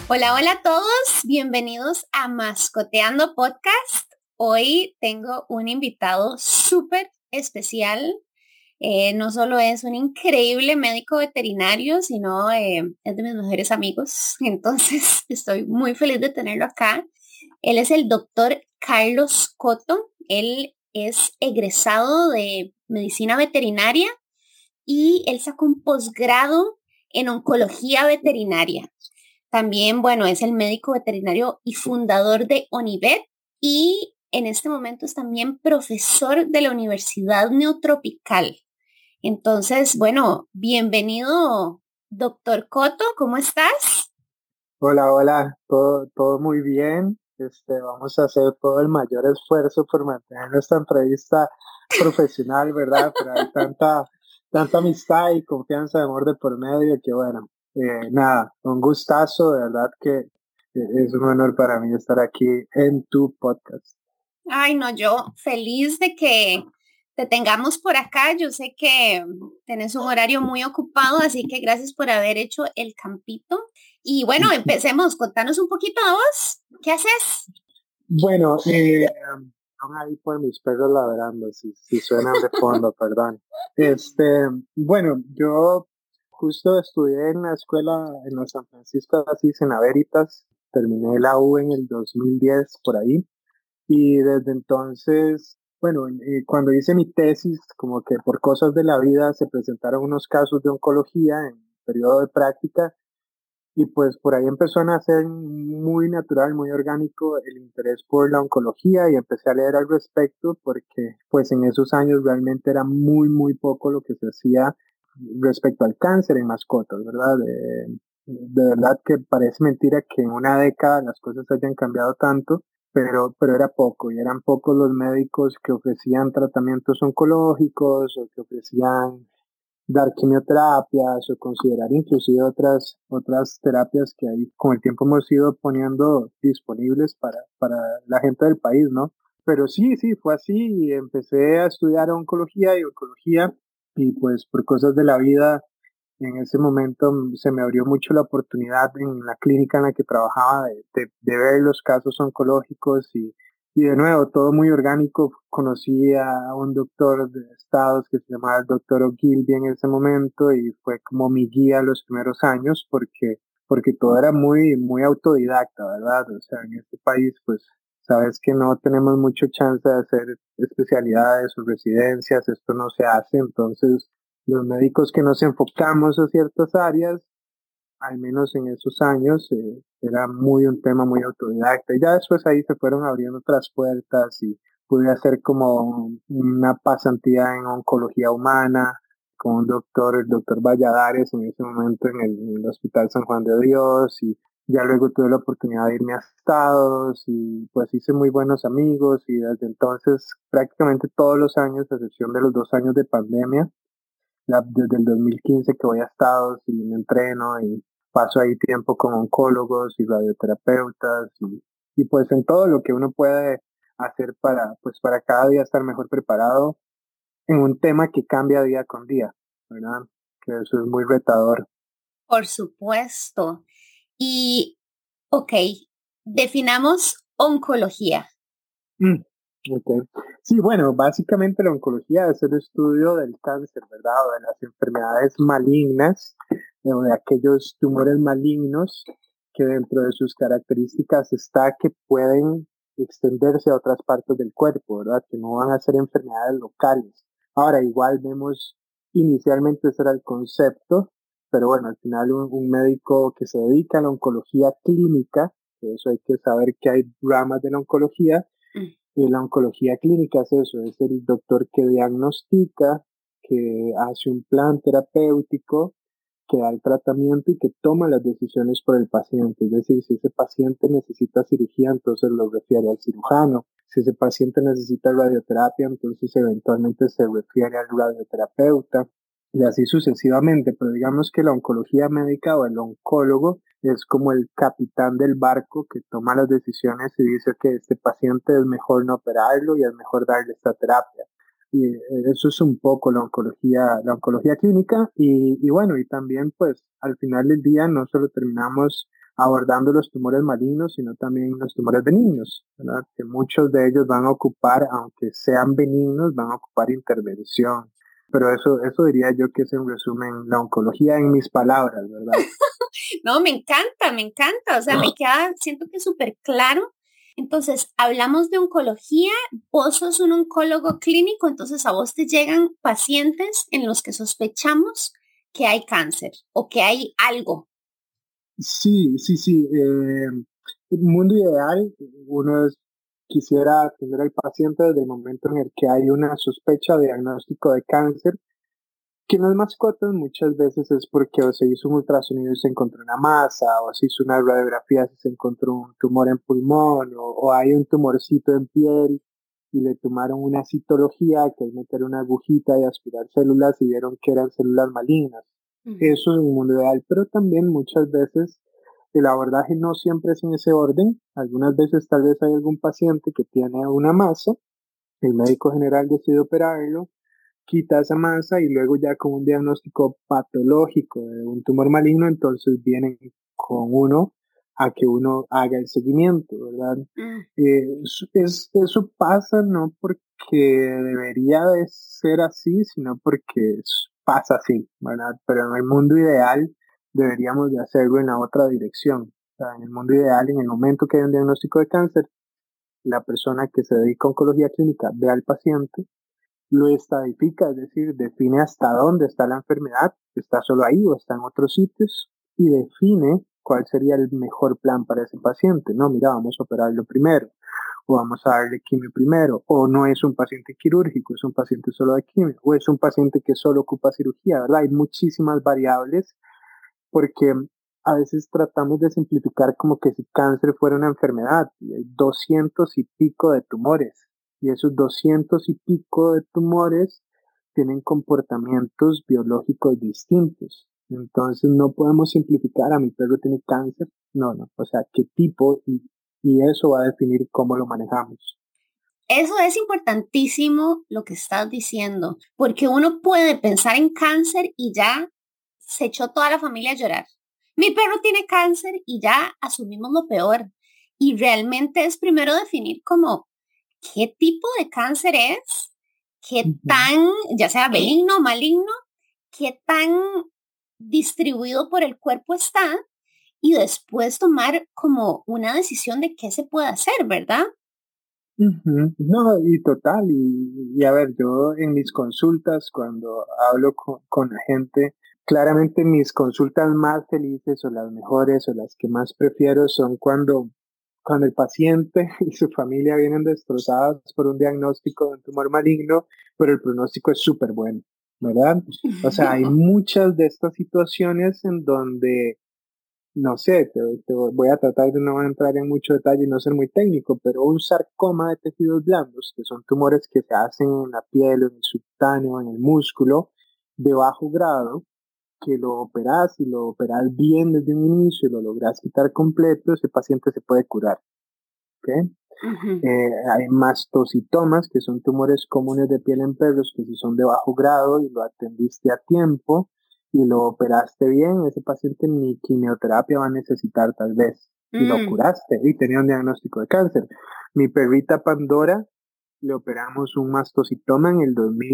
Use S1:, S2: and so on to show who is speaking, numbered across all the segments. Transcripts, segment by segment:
S1: Hola, hola a todos, bienvenidos a Mascoteando Podcast. Hoy tengo un invitado súper especial. No solo es un increíble médico veterinario, sino es de mis mejores amigos. Entonces estoy muy feliz de tenerlo acá. Él es el doctor Carlos Coto. Él es egresado de medicina veterinaria y él sacó un posgrado en oncología veterinaria. También, bueno, es el médico veterinario y fundador de ONIVET y en este momento es también profesor de la Universidad Neotropical. Entonces, bueno, bienvenido, doctor Coto, ¿cómo estás?
S2: Hola, hola, todo muy bien. Vamos a hacer todo el mayor esfuerzo por mantener esta entrevista profesional, ¿verdad? Pero hay tanta amistad y confianza de amor de por medio que bueno, nada, un gustazo, de verdad que es un honor para mí estar aquí en tu podcast.
S1: Ay, no, yo feliz de que te tengamos por acá. Yo sé que tenés un horario muy ocupado, así que gracias por haber hecho el campito. Y bueno, empecemos. Contanos un poquito de vos. ¿Qué haces?
S2: Bueno, son ahí por mis perros ladrando, si suenan de fondo, perdón. Bueno, yo justo estudié en la escuela en la San Francisco de Asís, en la Veritas, terminé la U en el 2010 por ahí, y desde entonces, bueno, cuando hice mi tesis, como que por cosas de la vida se presentaron unos casos de oncología en periodo de práctica, y pues por ahí empezó a nacer muy natural, muy orgánico el interés por la oncología y empecé a leer al respecto porque pues en esos años realmente era muy poco lo que se hacía respecto al cáncer en mascotas, ¿verdad? De verdad que parece mentira que en una década las cosas hayan cambiado tanto, pero era poco y eran pocos los médicos que ofrecían tratamientos oncológicos o que ofrecían dar quimioterapias o considerar inclusive otras terapias que ahí con el tiempo hemos ido poniendo disponibles para la gente del país, ¿no? Pero sí, fue así y empecé a estudiar oncología y pues por cosas de la vida en ese momento se me abrió mucho la oportunidad en la clínica en la que trabajaba de ver los casos oncológicos y de nuevo, todo muy orgánico. Conocí a un doctor de Estados que se llamaba el doctor Ogilvy en ese momento y fue como mi guía los primeros años porque todo era muy autodidacta, ¿verdad? O sea, en este país, pues, sabes que no tenemos mucho chance de hacer especialidades o residencias, esto no se hace, entonces los médicos que nos enfocamos a ciertas áreas, al menos en esos años, era muy un tema muy autodidacta. Y ya después ahí se fueron abriendo otras puertas y pude hacer como una pasantía en oncología humana con un doctor, el doctor Valladares, en ese momento en el Hospital San Juan de Dios. Y ya luego tuve la oportunidad de irme a Estados y pues hice muy buenos amigos y desde entonces prácticamente todos los años, a excepción de los 2 años de pandemia, desde el 2015 que voy a Estados y me entreno y paso ahí tiempo con oncólogos y radioterapeutas y pues en todo lo que uno puede hacer para cada día estar mejor preparado en un tema que cambia día con día, ¿verdad? Que eso es muy retador.
S1: Por supuesto. Y, ok, definamos oncología.
S2: Mm, ok. Sí, bueno, básicamente la oncología es el estudio del cáncer, ¿verdad? O de las enfermedades malignas, o de aquellos tumores malignos que dentro de sus características está que pueden extenderse a otras partes del cuerpo, ¿verdad? Que no van a ser enfermedades locales. Ahora, igual vemos, inicialmente ese era el concepto, pero bueno, al final un médico que se dedica a la oncología clínica, que eso hay que saber que hay ramas de la oncología,
S1: Mm.
S2: y la oncología clínica es eso, es el doctor que diagnostica, que hace un plan terapéutico, que da el tratamiento y que toma las decisiones por el paciente. Es decir, si ese paciente necesita cirugía, entonces lo refiere al cirujano. Si ese paciente necesita radioterapia, entonces eventualmente se refiere al radioterapeuta y así sucesivamente. Pero digamos que la oncología médica o el oncólogo es como el capitán del barco que toma las decisiones y dice que este paciente es mejor no operarlo y es mejor darle esta terapia. Y eso es un poco la oncología clínica y bueno, y también pues al final del día no solo terminamos abordando los tumores malignos, sino también los tumores benignos, ¿verdad? Que muchos de ellos van a ocupar, aunque sean benignos, van a ocupar intervención. Pero eso diría yo que es en resumen la oncología en mis palabras, ¿verdad?
S1: No, me encanta, o sea, me queda, siento que es súper claro. Entonces, hablamos de oncología, vos sos un oncólogo clínico, entonces a vos te llegan pacientes en los que sospechamos que hay cáncer o que hay algo.
S2: Sí, sí, sí. El mundo ideal, quisiera atender al paciente desde el momento en el que hay una sospecha de diagnóstico de cáncer, que en las mascotas muchas veces es porque o se hizo un ultrasonido y se encontró una masa, o se hizo una radiografía y se encontró un tumor en pulmón, o hay un tumorcito en piel y le tomaron una citología, que es meter una agujita y aspirar células y vieron que eran células malignas. Eso es un mundo ideal, pero también muchas veces el abordaje no siempre es en ese orden. Algunas veces tal vez hay algún paciente que tiene una masa, el médico general decide operarlo, quita esa masa y luego ya con un diagnóstico patológico de un tumor maligno, entonces vienen con uno a que uno haga el seguimiento, ¿verdad? Eso pasa no porque debería de ser así, sino porque pasa así, ¿verdad? Pero en el mundo ideal deberíamos de hacerlo en la otra dirección. O sea, en el mundo ideal, en el momento que hay un diagnóstico de cáncer, la persona que se dedica a oncología clínica ve al paciente, lo estadifica, es decir, define hasta dónde está la enfermedad, está solo ahí o está en otros sitios, y define cuál sería el mejor plan para ese paciente. No, mira, vamos a operarlo primero, o vamos a darle quimio primero, o no es un paciente quirúrgico, es un paciente solo de quimio, o es un paciente que solo ocupa cirugía, ¿verdad? Hay muchísimas variables porque a veces tratamos de simplificar como que si cáncer fuera una enfermedad, y hay 200 y pico de tumores, y esos 200 y pico de tumores tienen comportamientos biológicos distintos. Entonces no podemos simplificar, a mi perro tiene cáncer, no, o sea, qué tipo y eso va a definir cómo lo manejamos.
S1: Eso es importantísimo lo que estás diciendo, porque uno puede pensar en cáncer y ya se echó toda la familia a llorar. Mi perro tiene cáncer y ya asumimos lo peor. Y realmente es primero definir como qué tipo de cáncer es, qué
S2: Ujú.
S1: tan, ya sea benigno o maligno, qué tan distribuido por el cuerpo está y después tomar como una decisión de qué se puede hacer, ¿verdad?
S2: Ujú. No, y total, y a ver, yo en mis consultas, cuando hablo con la gente, claramente mis consultas más felices o las mejores o las que más prefiero son cuando el paciente y su familia vienen destrozados por un diagnóstico de un tumor maligno, pero el pronóstico es súper bueno, ¿verdad? O sea, hay muchas de estas situaciones en donde no sé, voy a tratar de no entrar en mucho detalle y no ser muy técnico, pero un sarcoma de tejidos blandos, que son tumores que se hacen en la piel, o en el subcutáneo, en el músculo, de bajo grado, que lo operas y lo operas bien desde un inicio y lo logras quitar completo, ese paciente se puede curar. ¿Ok?
S1: Ujú.
S2: Hay mastocitomas, que son tumores comunes de piel en perros, que si son de bajo grado y lo atendiste a tiempo y lo operaste bien, ese paciente ni quimioterapia va a necesitar tal vez. Y lo
S1: Mm.
S2: curaste y tenía un diagnóstico de cáncer. Mi perrita Pandora le operamos un mastocitoma en el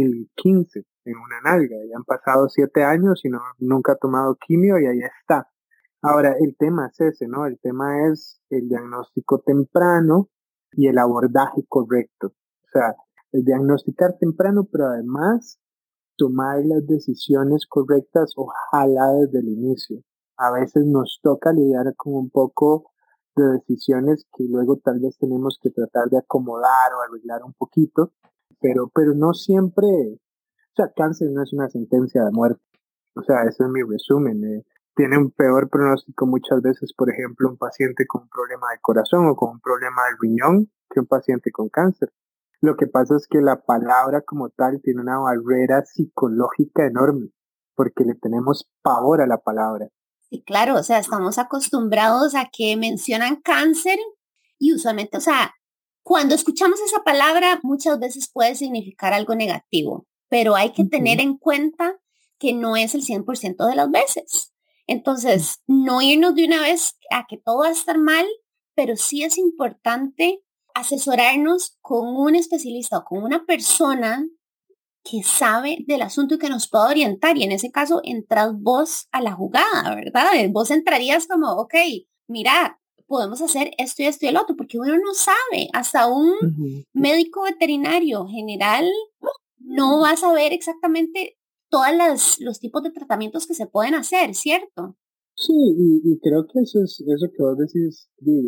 S2: 2015 en una nalga. Ya han pasado 7 años y nunca ha tomado quimio y ahí está. Ahora, el tema es ese, ¿no? El tema es el diagnóstico temprano y el abordaje correcto. O sea, el diagnosticar temprano, pero además tomar las decisiones correctas, ojalá desde el inicio. A veces nos toca lidiar con un poco de decisiones que luego tal vez tenemos que tratar de acomodar o arreglar un poquito, pero no siempre, o sea, cáncer no es una sentencia de muerte. O sea, ese es mi resumen. Tiene un peor pronóstico muchas veces, por ejemplo, un paciente con un problema de corazón o con un problema del riñón que un paciente con cáncer. Lo que pasa es que la palabra como tal tiene una barrera psicológica enorme, porque le tenemos pavor a la palabra.
S1: Sí, claro, o sea, estamos acostumbrados a que mencionan cáncer y usualmente, o sea, cuando escuchamos esa palabra muchas veces puede significar algo negativo, pero hay que tener
S2: Ujú.
S1: en cuenta que no es el 100% de las veces. Entonces, no irnos de una vez a que todo va a estar mal, pero sí es importante asesorarnos con un especialista o con una persona que sabe del asunto y que nos pueda orientar. Y en ese caso, entras vos a la jugada, ¿verdad? Vos entrarías como, ok, mira, podemos hacer esto y esto y el otro, porque uno no sabe. Hasta un
S2: Ujú.
S1: médico veterinario general no va a saber exactamente todos los tipos de tratamientos que se pueden hacer, ¿cierto?
S2: Sí, y creo que eso es eso que vos decís,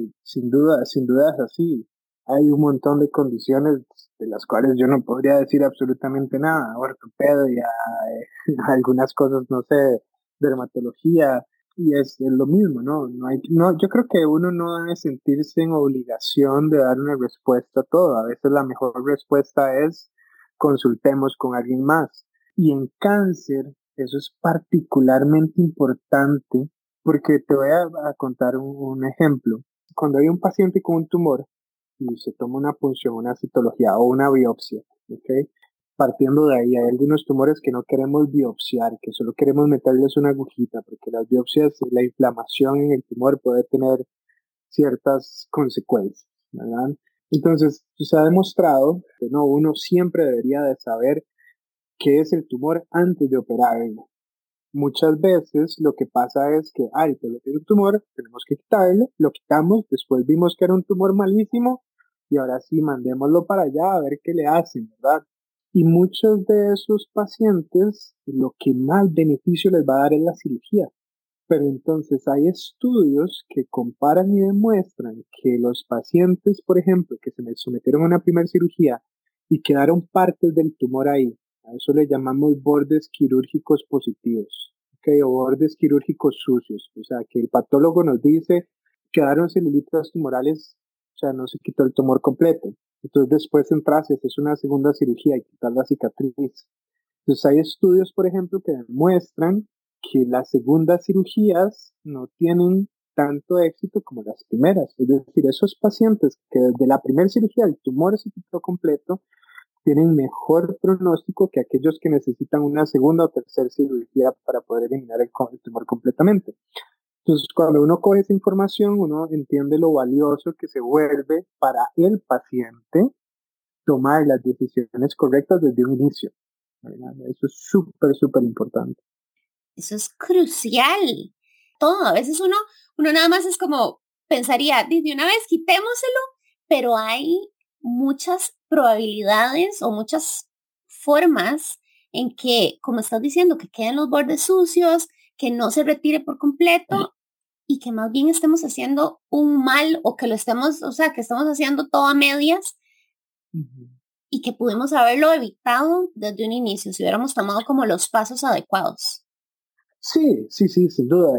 S2: sin duda es así. Hay un montón de condiciones de las cuales yo no podría decir absolutamente nada, ortopedia, algunas cosas, no sé, dermatología, y es lo mismo, ¿no? No, yo creo que uno no debe sentirse en obligación de dar una respuesta a todo. A veces la mejor respuesta es consultemos con alguien más. Y en cáncer, eso es particularmente importante porque te voy a contar un ejemplo. Cuando hay un paciente con un tumor y se toma una punción, una citología o una biopsia, ¿ok? Partiendo de ahí, hay algunos tumores que no queremos biopsiar, que solo queremos meterles una agujita, porque las biopsias, la inflamación en el tumor puede tener ciertas consecuencias, ¿verdad? Entonces, se ha demostrado que no, uno siempre debería de saber qué es el tumor antes de operarlo. Muchas veces lo que pasa es que, ay, pero tiene un tumor, tenemos que quitarlo, lo quitamos, después vimos que era un tumor malísimo y ahora sí, mandémoslo para allá a ver qué le hacen, ¿verdad? Y muchos de esos pacientes, lo que más beneficio les va a dar es la cirugía. Pero entonces hay estudios que comparan y demuestran que los pacientes, por ejemplo, que se les sometieron a una primera cirugía y quedaron partes del tumor ahí, a eso le llamamos bordes quirúrgicos positivos, ¿ok? O bordes quirúrgicos sucios. O sea, que el patólogo nos dice, quedaron celulitas tumorales, o sea, no se quitó el tumor completo. Entonces después entras y haces una segunda cirugía y quitas la cicatriz. Entonces hay estudios, por ejemplo, que demuestran que las segundas cirugías no tienen tanto éxito como las primeras. Es decir, esos pacientes que desde la primera cirugía el tumor se quitó completo, tienen mejor pronóstico que aquellos que necesitan una segunda o tercera cirugía para poder eliminar el tumor completamente. Entonces, cuando uno coge esa información, uno entiende lo valioso que se vuelve para el paciente tomar las decisiones correctas desde un inicio, ¿verdad? Eso es súper, súper importante.
S1: Eso es crucial. Todo, a veces uno nada más es como, pensaría, de una vez quitémoselo, pero hay muchas probabilidades o muchas formas en que, como estás diciendo, que queden los bordes sucios, que no se retire por completo y que más bien estemos haciendo un mal o que lo estemos, o sea, que estamos haciendo todo a medias
S2: Ujú.
S1: y que pudimos haberlo evitado desde un inicio si hubiéramos tomado como los pasos adecuados.
S2: Sí, sí, sí, sin duda.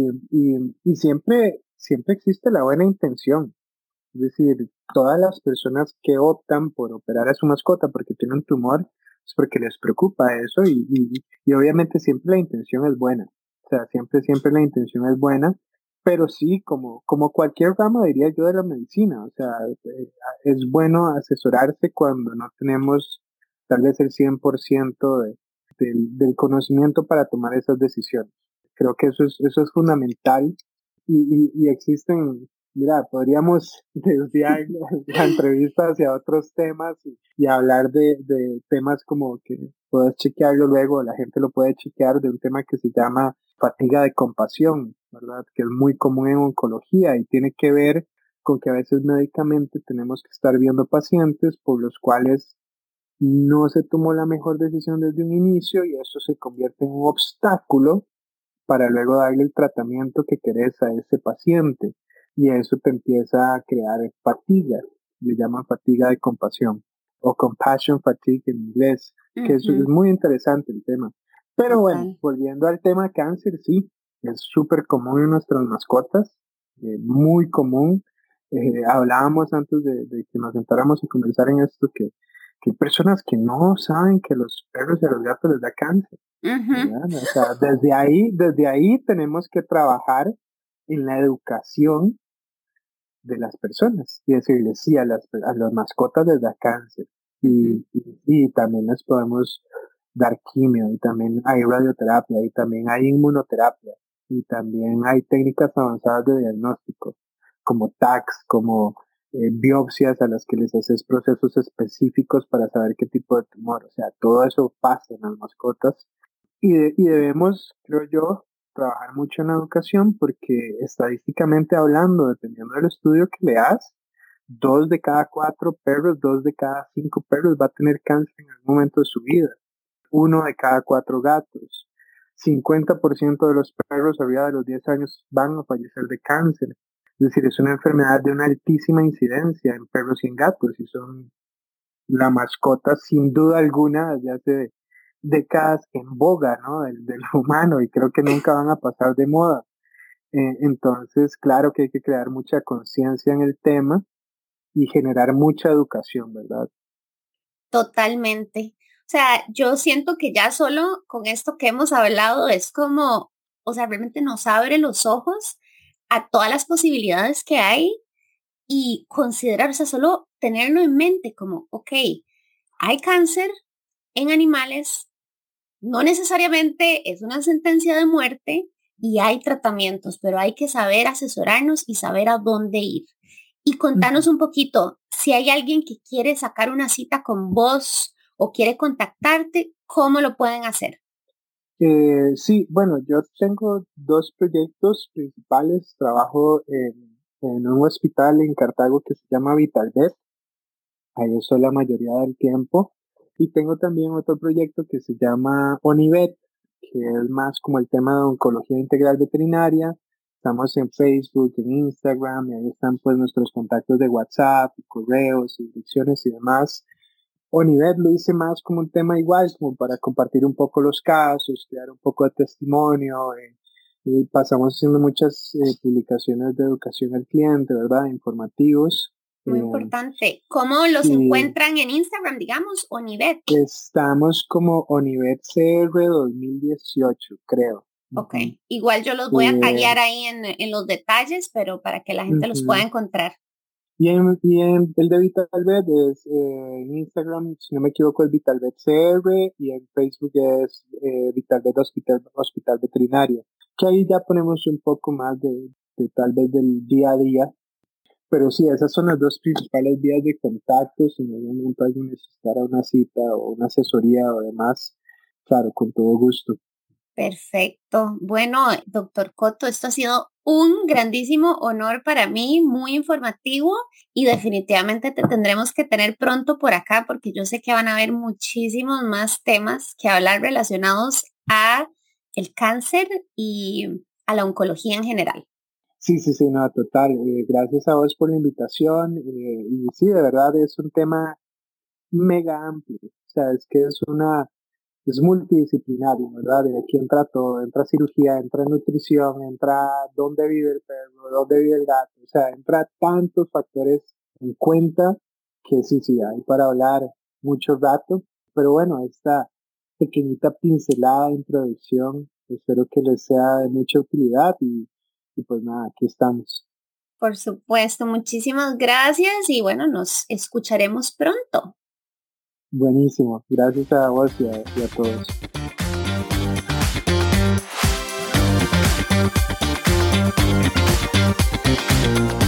S2: Y siempre existe la buena intención. Es decir, todas las personas que optan por operar a su mascota porque tiene un tumor es porque les preocupa eso y obviamente siempre la intención es buena. O sea, siempre la intención es buena, pero sí, como cualquier rama, diría yo, de la medicina. O sea, es bueno asesorarse cuando no tenemos tal vez el 100% del conocimiento para tomar esas decisiones. Creo que eso es fundamental y existen. Mira, podríamos desviar la entrevista hacia otros temas y hablar de temas como que puedes chequearlo luego, la gente lo puede chequear, de un tema que se llama fatiga de compasión, ¿verdad? Que es muy común en oncología y tiene que ver con que a veces médicamente tenemos que estar viendo pacientes por los cuales no se tomó la mejor decisión desde un inicio y eso se convierte en un obstáculo para luego darle el tratamiento que querés a ese paciente. Y eso te empieza a crear fatiga, le llaman fatiga de compasión, o compassion fatigue en inglés, que eso es
S1: Ujú,
S2: muy interesante el tema. Pero bueno,
S1: total.
S2: volviendo al tema cáncer, sí, es súper común en nuestras mascotas, muy común. Hablábamos antes de que nos sentáramos a conversar en esto que hay personas que no saben que los perros y a los gatos les da cáncer.
S1: Ujú.
S2: ¿Verdad? O sea, desde ahí tenemos que trabajar en la educación de las personas y decirles sí a las mascotas les da cáncer
S1: Ujú.
S2: y también les podemos dar quimio y también hay radioterapia y también hay inmunoterapia y también hay técnicas avanzadas de diagnóstico, como TACs, como biopsias a las que les haces procesos específicos para saber qué tipo de tumor. O sea, todo eso pasa en las mascotas y debemos, creo yo, trabajar mucho en la educación porque estadísticamente hablando, dependiendo del estudio que leas, 2 de cada 4 perros, 2 de cada 5 perros va a tener cáncer en algún momento de su vida. 1 de cada 4 gatos. 50% de los perros arriba de los 10 años van a fallecer de cáncer. Es decir, es una enfermedad de una altísima incidencia en perros y en gatos y son la mascota sin duda alguna desde hace décadas en boga, ¿no? Del humano y creo que nunca van a pasar de moda. Entonces, claro que hay que crear mucha conciencia en el tema y generar mucha educación, ¿verdad?
S1: Totalmente. O sea, yo siento que ya solo con esto que hemos hablado es como, o sea, realmente nos abre los ojos a todas las posibilidades que hay y considerar, o sea, solo tenerlo en mente como, ok, hay cáncer en animales, no necesariamente es una sentencia de muerte y hay tratamientos, pero hay que saber asesorarnos y saber a dónde ir. Y contanos un poquito, si hay alguien que quiere sacar una cita con vos o quiere contactarte, ¿cómo lo pueden hacer?
S2: Sí, bueno, yo tengo 2 proyectos principales. Trabajo en un hospital en Cartago que se llama Vitalvet. Ahí estoy la mayoría del tiempo. Y tengo también otro proyecto que se llama Onivet, que es más como el tema de oncología integral veterinaria. Estamos en Facebook, en Instagram, y ahí están pues nuestros contactos de WhatsApp, y correos, y direcciones y demás. Onivet lo hice más como un tema igual, como para compartir un poco los casos, crear un poco de testimonio. Y pasamos haciendo muchas publicaciones de educación al cliente, ¿verdad? Informativos.
S1: Muy importante. ¿Cómo los encuentran en Instagram, digamos, Onivet?
S2: Estamos como Onivet CR 2018, creo.
S1: Ok, igual yo los voy a tallar ahí en los detalles, pero para que la gente los pueda encontrar.
S2: Y en el de Vitalvet es en Instagram, si no me equivoco, es Vitalvet CR y en Facebook es Vitalvet Hospital Veterinario. Que ahí ya ponemos un poco más de tal vez del día a día. Pero sí, esas son las 2 principales vías de contacto. Si en algún momento alguien necesitara una cita o una asesoría o demás, claro, con todo gusto.
S1: Perfecto. Bueno, doctor Cotto, esto ha sido un grandísimo honor para mí, muy informativo y definitivamente te tendremos que tener pronto por acá porque yo sé que van a haber muchísimos más temas que hablar relacionados a el cáncer y a la oncología en general.
S2: Sí, no, total. Gracias a vos por la invitación. Y sí, de verdad es un tema mega amplio. O sea, es que es multidisciplinario, ¿verdad? Y aquí entra todo, entra cirugía, entra nutrición, entra dónde vive el perro, dónde vive el gato. O sea, entra tantos factores en cuenta que sí, hay para hablar mucho rato. Pero bueno, esta pequeñita pincelada de introducción, espero que les sea de mucha utilidad y pues nada, aquí estamos.
S1: Por supuesto, muchísimas gracias y bueno, nos escucharemos pronto.
S2: Buenísimo, gracias a vos y a todos.